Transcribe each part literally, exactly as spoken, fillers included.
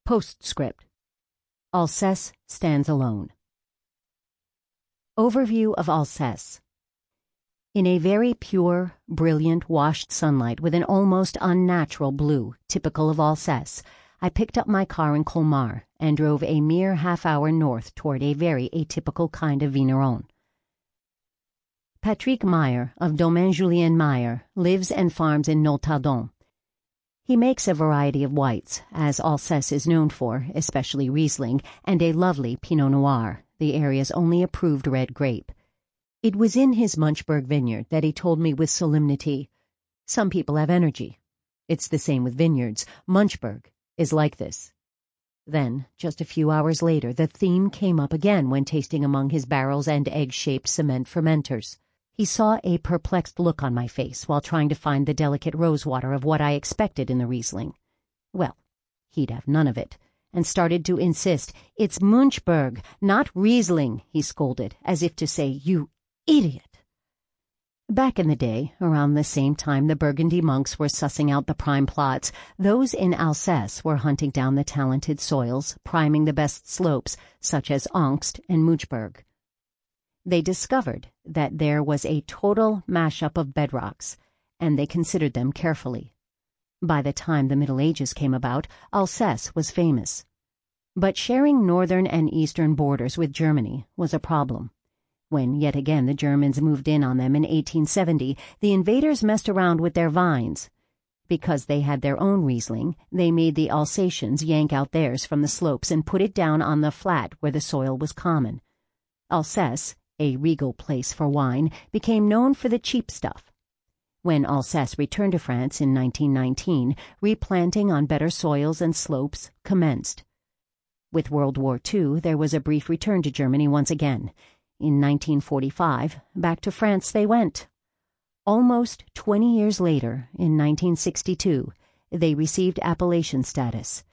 Postscript. Alsace stands alone. Overview of Alsace. In a very pure, brilliant, washed sunlight with an almost unnatural blue, typical of Alsace, I picked up my car in Colmar and drove a mere half hour north toward a very atypical kind of vigneron. Patrick Meyer of Domaine Julien Meyer lives and farms in Notaldon. He makes a variety of whites, as Alsace is known for, especially Riesling, and a lovely Pinot Noir, the area's only approved red grape. It was in his Munchberg vineyard that he told me with solemnity, "Some people have energy. It's the same with vineyards. Munchberg is like this." Then, just a few hours later, the theme came up again when tasting among his barrels and egg-shaped cement fermenters. He saw a perplexed look on my face while trying to find the delicate rosewater of what I expected in the Riesling. Well, he'd have none of it, and started to insist. "It's Munchberg, not Riesling," he scolded, as if to say, "You idiot." Back in the day, around the same time the Burgundy monks were sussing out the prime plots, those in Alsace were hunting down the talented soils, priming the best slopes, such as Angst and Munchberg. They discovered that there was a total mashup of bedrocks, and they considered them carefully. By the time the Middle Ages came about, Alsace was famous. But sharing northern and eastern borders with Germany was a problem. When yet again the Germans moved in on them in eighteen seventy, the invaders messed around with their vines. Because they had their own Riesling, they made the Alsatians yank out theirs from the slopes and put it down on the flat where the soil was common. Alsace, a regal place for wine, became known for the cheap stuff. When Alsace returned to France in nineteen nineteen, replanting on better soils and slopes commenced. With World War Two, there was a brief return to Germany once again. In nineteen forty-five, back to France they went. Almost twenty years later, in nineteen sixty-two, they received appellation status.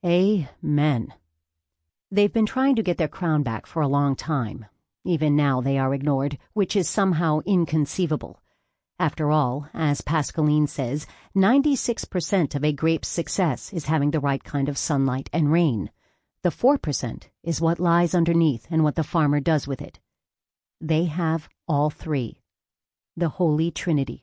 Amen. They've been trying to get their crown back for a long time. Even now they are ignored, which is somehow inconceivable. After all, as Pascaline says, ninety-six percent of a grape's success is having the right kind of sunlight and rain. The four percent is what lies underneath and what the farmer does with it. They have all three. The Holy Trinity.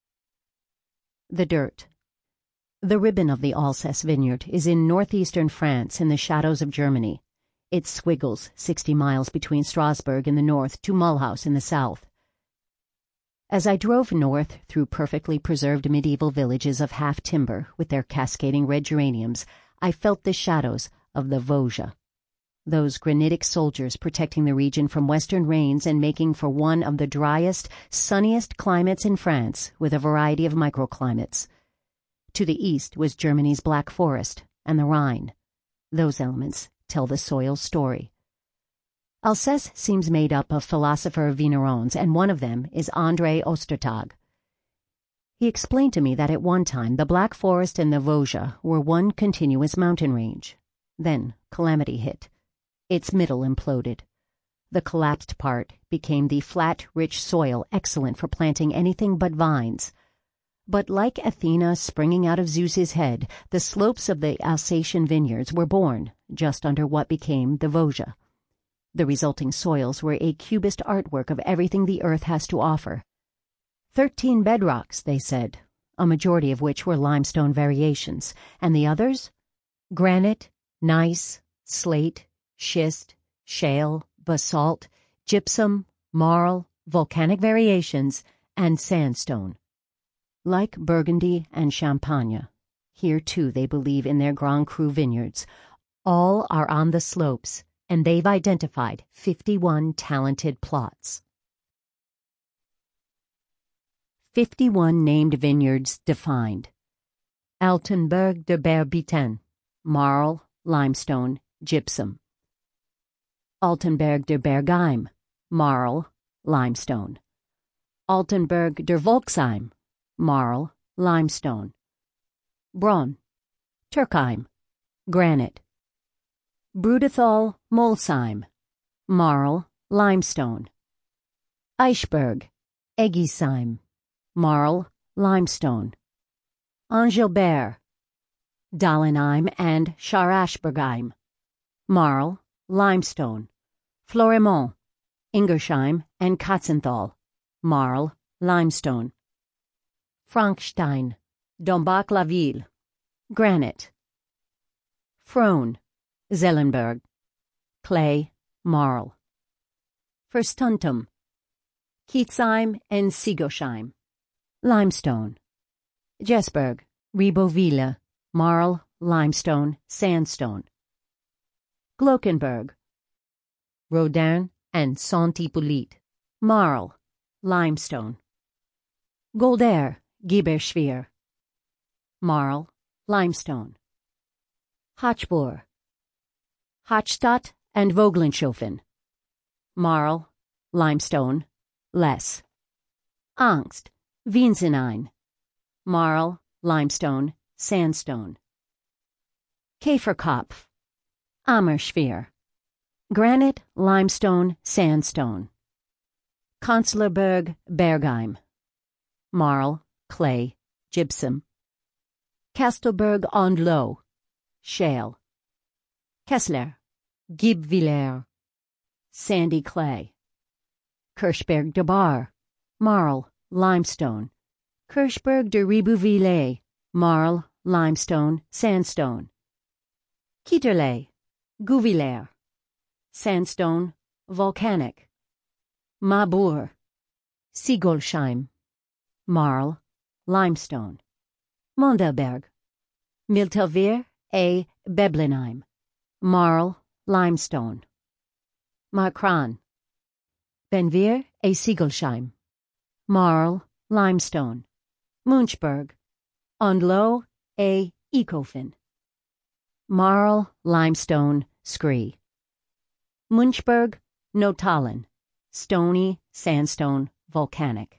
The dirt. The ribbon of the Alsace vineyard is in northeastern France in the shadows of Germany. It squiggles sixty miles between Strasbourg in the north to Mulhouse in the south. As I drove north through perfectly preserved medieval villages of half-timber with their cascading red geraniums, I felt the shadows of the Vosges, those granitic soldiers protecting the region from western rains and making for one of the driest, sunniest climates in France with a variety of microclimates. To the east was Germany's Black Forest and the Rhine. Those elements tell the soil's story. Alsace seems made up of philosopher vignerons, and one of them is André Ostertag. He explained to me that at one time the Black Forest and the Vosges were one continuous mountain range. Then calamity hit. Its middle imploded. The collapsed part became the flat, rich soil excellent for planting anything but vines. But like Athena springing out of Zeus's head, the slopes of the Alsatian vineyards were born just under what became the Vosges. The resulting soils were a cubist artwork of everything the earth has to offer. Thirteen bedrocks, they said, a majority of which were limestone variations, and the others? Granite, gneiss, slate, schist, shale, basalt, gypsum, marl, volcanic variations, and sandstone. Like Burgundy and Champagne, here too they believe in their Grand Cru vineyards. All are on the slopes, and they've identified fifty-one talented plots. fifty-one named vineyards defined. Altenberg de Berbiten, marl, limestone, gypsum. Altenberg der Bergheim, marl, limestone. Altenberg der Volksheim, marl, limestone. Bronn, Turkheim, granite. Brudethal Molsheim, marl, limestone. Eichberg, Egisheim, marl, limestone. Angilbert, Dahlenheim and Scharaschbergheim. Marl, limestone. Florimont, Ingersheim and Katzenthal. Marl, limestone. Frankstein, Dombach-la-Ville. Granite. Frone, Zellenberg. Clay, marl. Verstuntum, Kietzheim and Sigosheim. Limestone. Jesberg, Ribeauvillé, marl, limestone, sandstone. Glockenberg, Rodin and Saint-Hippolyte, marl, limestone. Golder, Giberschwier, marl, limestone. Hochbohr, Hochstadt and Vogelnshofen, marl, limestone, less. Angst, Wiesenstein, marl, limestone, sandstone. Käferkopf, Ammerschwier, granite, limestone, sandstone. Konzlerberg, Bergheim, marl, clay, gypsum. Kastelberg en Lot, shale. Kessler, Guebwiller, sandy clay. Kirchberg de Bar, marl, limestone. Kirchberg de Ribeauvillé, marl, limestone, sandstone. Kitterley, Gouvillers, sandstone, volcanic. Mabour, Siegolsheim, marl, limestone. Mondelberg, Miltelvier et Beblenheim, marl, limestone. Markran, Benvier et Siegelsheim, marl, limestone. Munchberg, en Lot et Ecofen, marl, limestone, scree. Munchberg, Notalen, stony, sandstone, volcanic.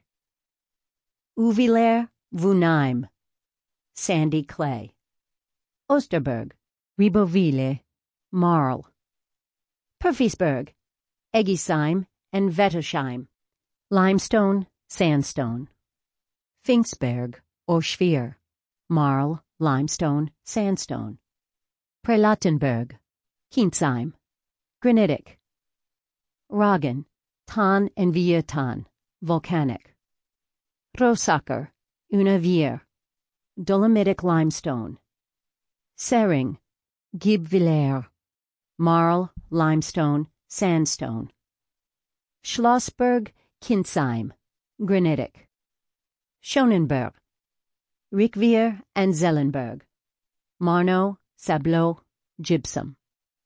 Uvillers, Vunheim, sandy clay. Osterberg, Ribeauvillé, marl. Perfisberg, Eggisheim and Wettersheim, limestone, sandstone. Pfingstberg, or Schwier, marl, limestone, sandstone. Prelatenberg, Kienzheim, granitic. Ragen, Tan and Viertan, volcanic. Rosacker, Unavier, dolomitic limestone. Sering, Guebwiller, marl, limestone, sandstone. Schlossberg, Kienzheim, granitic. Schonenberg, Rickvier and Zellenberg, marno, sableux, gypsum.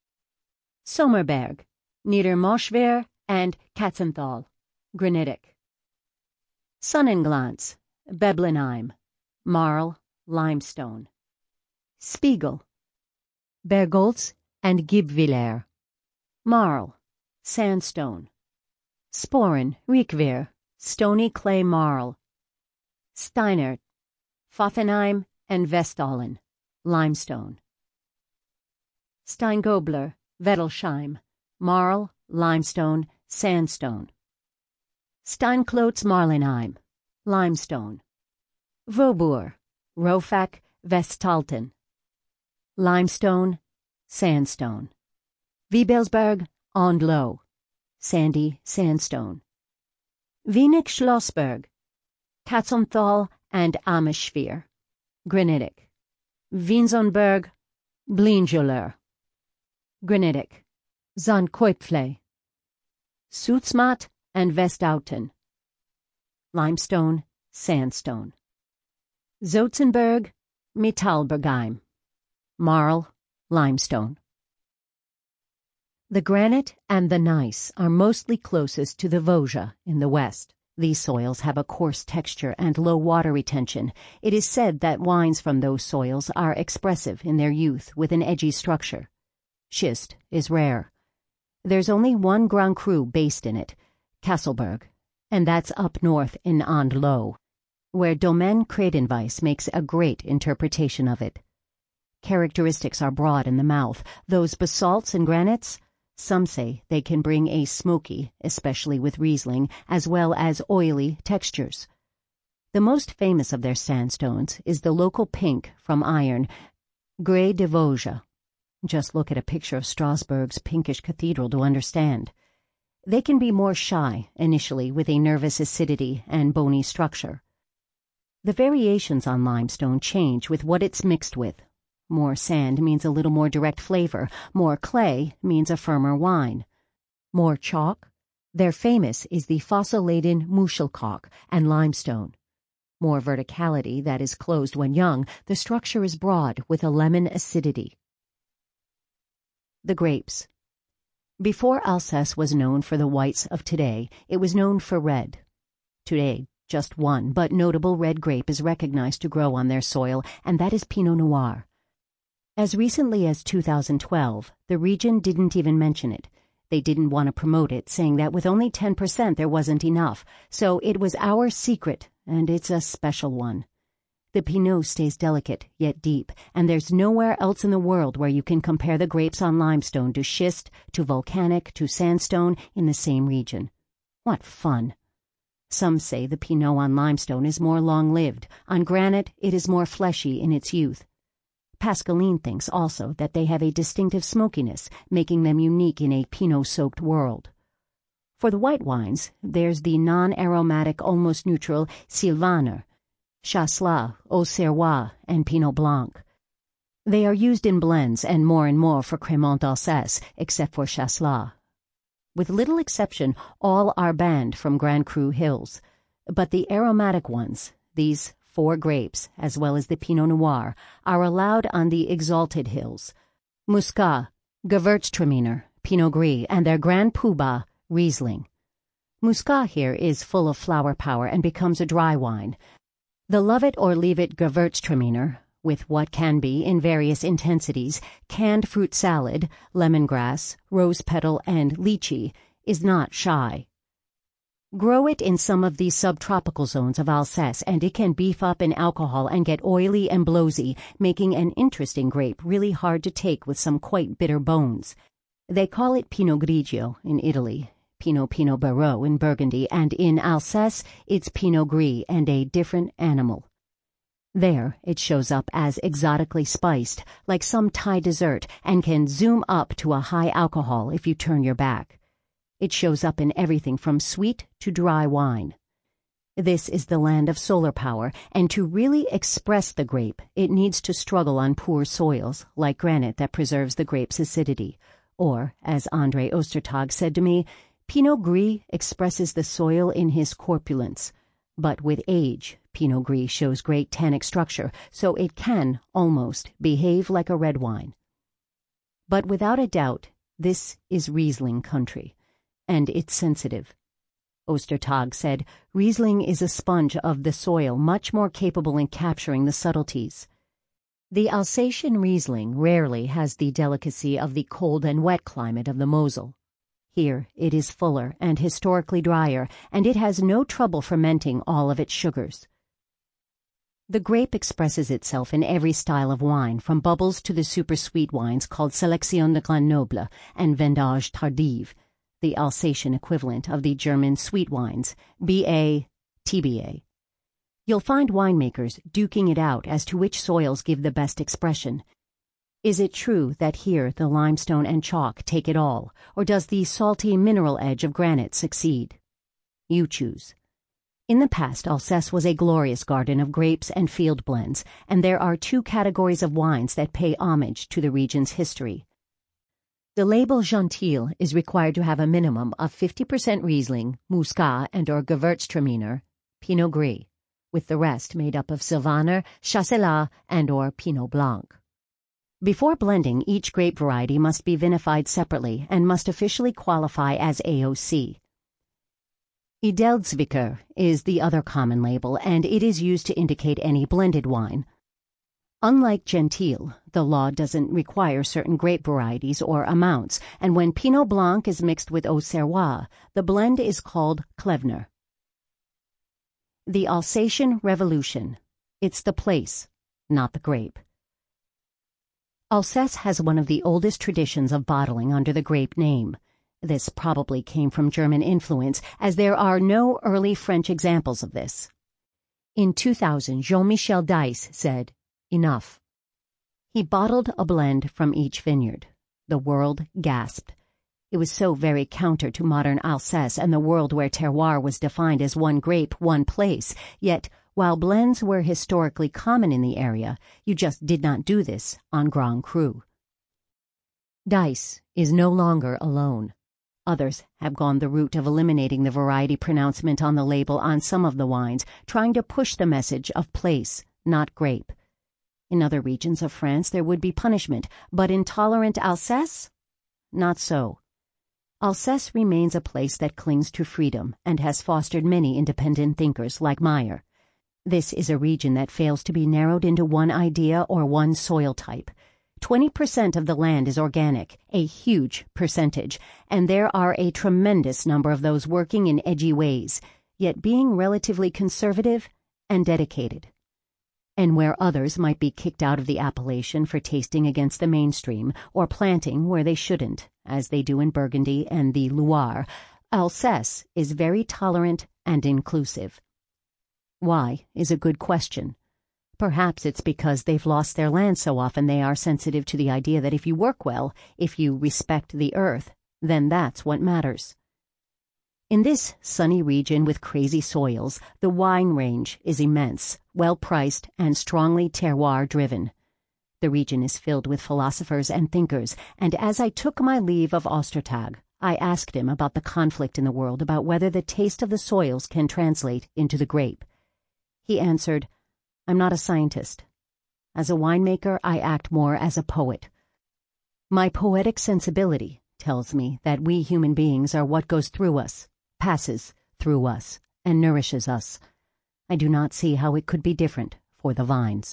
Sommerberg, Niedermoschwer and Katzenthal, granitic. Sonnenglanz, Beblenheim, marl, limestone. Spiegel, Bergholz and Guebwiller, marl, sandstone. Sporen, Rickvier, stony clay marl. Steinert, Pfaffenheim and Westalen, limestone. Steingobler, Wettelsheim, marl, limestone, sandstone. Steinklotz-Marlenheim, limestone. Vaubourg, Rofak, Vestalten, limestone, sandstone. Wiebelsberg, en Lot, sandy sandstone. Wienig-Schlossberg, Katzenthal and Ammerschwier, granitic. Wiensonberg, Blingeler, granitic. Zandkoipfle, Sutzmatt and Westauten, limestone, sandstone. Zotzenberg, Metallbergheim, marl, limestone. The granite and the gneiss are mostly closest to the Vosges in the west. These soils have a coarse texture and low water retention. It is said that wines from those soils are expressive in their youth with an edgy structure. Schist is rare. There's only one Grand Cru based in it, Kasselberg, and that's up north in en Lot, where Domaine Kredenweiss makes a great interpretation of it. Characteristics are broad in the mouth. Those basalts and granites, some say they can bring a smoky, especially with Riesling, as well as oily textures. The most famous of their sandstones is the local pink from iron, Grès de Vosges. Just look at a picture of Strasbourg's pinkish cathedral to understand. They can be more shy, initially, with a nervous acidity and bony structure. The variations on limestone change with what it's mixed with. More sand means a little more direct flavor. More clay means a firmer wine. More chalk? Their famous is the fossil-laden Muschelkalk and limestone. More verticality, that is closed when young, the structure is broad with a lemon acidity. The grapes. Before Alsace was known for the whites of today, it was known for red. Today, just one, but notable red grape is recognized to grow on their soil, and that is Pinot Noir. As recently as two thousand twelve, the region didn't even mention it. They didn't want to promote it, saying that with only ten percent there wasn't enough, so it was our secret, and it's a special one. The Pinot stays delicate, yet deep, and there's nowhere else in the world where you can compare the grapes on limestone to schist, to volcanic, to sandstone in the same region. What fun! Some say the Pinot on limestone is more long-lived. On granite, it is more fleshy in its youth. Pascaline thinks also that they have a distinctive smokiness, making them unique in a Pinot-soaked world. For the white wines, there's the non-aromatic, almost neutral Sylvaner, Chasselas, Auxerrois, and Pinot Blanc. They are used in blends and more and more for Crémant d'Alsace, except for Chasselas. With little exception, all are banned from Grand Cru Hills. But the aromatic ones, these four grapes, as well as the Pinot Noir, are allowed on the exalted hills. Muscat, Gewürztraminer, Pinot Gris, and their Grand Poobah, Riesling. Muscat here is full of flower power and becomes a dry wine. The love-it-or-leave-it Gewürztraminer, with what can be, in various intensities, canned fruit salad, lemongrass, rose petal, and lychee, is not shy. Grow it in some of the subtropical zones of Alsace, and it can beef up in alcohol and get oily and blowsy, making an interesting grape really hard to take with some quite bitter bones. They call it Pinot Grigio in Italy, Pinot Pinot Barreau in Burgundy, and in Alsace it's Pinot Gris and a different animal. There it shows up as exotically spiced, like some Thai dessert, and can zoom up to a high alcohol if you turn your back. It shows up in everything from sweet to dry wine. This is the land of solar power, and to really express the grape, it needs to struggle on poor soils, like granite that preserves the grape's acidity. Or, as André Ostertag said to me, Pinot Gris expresses the soil in his corpulence, but with age, Pinot Gris shows great tannic structure, so it can, almost, behave like a red wine. But without a doubt, this is Riesling country, and it's sensitive. Ostertag said, Riesling is a sponge of the soil, much more capable in capturing the subtleties. The Alsatian Riesling rarely has the delicacy of the cold and wet climate of the Mosel. Here it is fuller and historically drier, and it has no trouble fermenting all of its sugars. The grape expresses itself in every style of wine, from bubbles to the super-sweet wines called Sélection de Grenoble and Vendange Tardive, the Alsatian equivalent of the German sweet wines, B A, T B A. You'll find winemakers duking it out as to which soils give the best expression. Is it true that here the limestone and chalk take it all, or does the salty mineral edge of granite succeed? You choose. In the past, Alsace was a glorious garden of grapes and field blends, and there are two categories of wines that pay homage to the region's history. The label Gentil is required to have a minimum of fifty percent Riesling, Muscat, and or Gewürztraminer, Pinot Gris, with the rest made up of Sylvaner, Chasselas, and or Pinot Blanc. Before blending, each grape variety must be vinified separately and must officially qualify as A O C. Edelzwicker is the other common label, and it is used to indicate any blended wine. Unlike Gentil, the law doesn't require certain grape varieties or amounts, and when Pinot Blanc is mixed with Auxerrois, the blend is called Klevner. The Alsatian Revolution. It's the place, not the grape. Alsace has one of the oldest traditions of bottling under the grape name. This probably came from German influence, as there are no early French examples of this. In two thousand, Jean-Michel Deiss said, "Enough." He bottled a blend from each vineyard. The world gasped. It was so very counter to modern Alsace and the world where terroir was defined as one grape, one place. Yet, while blends were historically common in the area, you just did not do this on Grand Cru. Dice is no longer alone. Others have gone the route of eliminating the variety pronouncement on the label on some of the wines, trying to push the message of place, not grape. In other regions of France there would be punishment, but in tolerant Alsace? Not so. Alsace remains a place that clings to freedom and has fostered many independent thinkers like Meyer. This is a region that fails to be narrowed into one idea or one soil type. Twenty percent of the land is organic, a huge percentage, and there are a tremendous number of those working in edgy ways, yet being relatively conservative and dedicated. And where others might be kicked out of the appellation for tasting against the mainstream or planting where they shouldn't, as they do in Burgundy and the Loire, Alsace is very tolerant and inclusive. Why is a good question. Perhaps it's because they've lost their land so often they are sensitive to the idea that if you work well, if you respect the earth, then that's what matters. In this sunny region with crazy soils, the wine range is immense, well-priced, and strongly terroir-driven. The region is filled with philosophers and thinkers, and as I took my leave of Ostertag, I asked him about the conflict in the world about whether the taste of the soils can translate into the grape. He answered, "I'm not a scientist. As a winemaker, I act more as a poet. My poetic sensibility tells me that we human beings are what goes through us, passes through us, and nourishes us. I do not see how it could be different for the vines."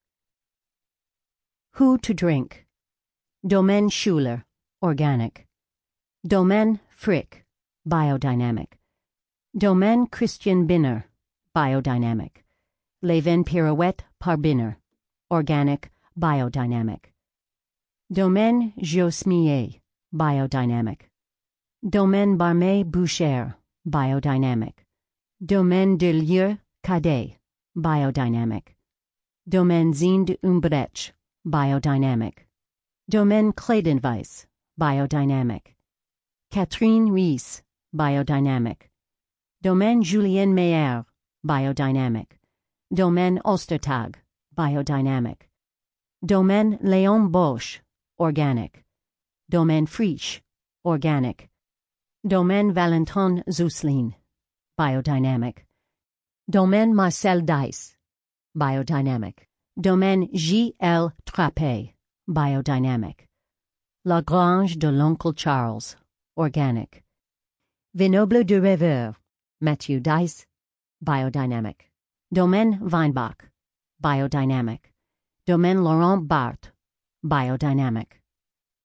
Who to drink? Domaine Schuler, organic. Domaine Frick, biodynamic. Domaine Christian Binner, biodynamic. Les Vins Pirouette par Binner, organic, biodynamic. Domaine Josmier, biodynamic. Domaine Barmé Boucher, biodynamic. Domaine de Lieu Cadet, biodynamic. Domaine Zinde Umbrecht, biodynamic. Domaine Claydenweiss, biodynamic. Catherine Ries, biodynamic. Domaine Julien Meyer, biodynamic. Domaine Ostertag, biodynamic. Domaine Léon Bosch, organic. Domaine Frisch, organic. Domaine Valentin Zuslin, biodynamic. Domaine Marcel Dice, biodynamic. Domaine J L Trappé, biodynamic. La Grange de l'Oncle Charles, organic. Vignoble de Rêveur, Mathieu Dice, biodynamic. Domaine Weinbach, biodynamic. Domaine Laurent Barthes, biodynamic.